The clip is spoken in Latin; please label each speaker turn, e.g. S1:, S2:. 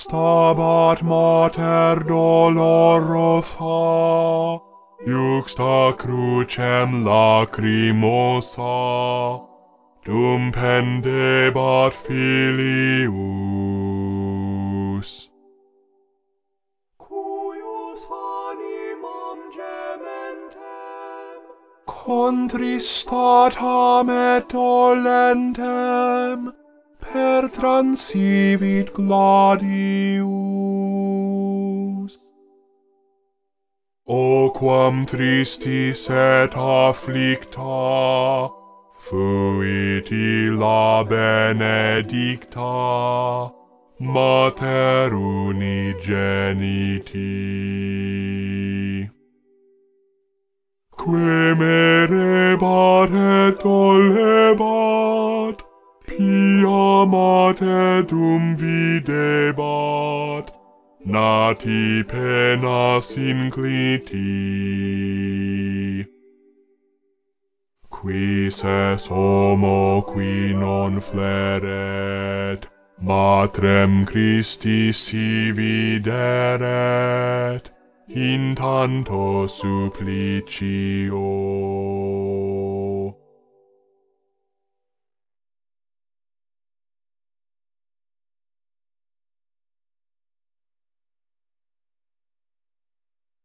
S1: stabat mater dolorosa, juxta crucem lacrimosa, dum pendebat filius. Cuius animam gementem, contristatam et dolentem, per transivit gladius. O quam tristis et afflicta, fuit illa benedicta, mater unigeniti. Quem erebat et dolebat, pia mater dum videbat, nati penas incliti. Quis es homo qui non fleret, matrem Christi si videret, in tanto supplicio.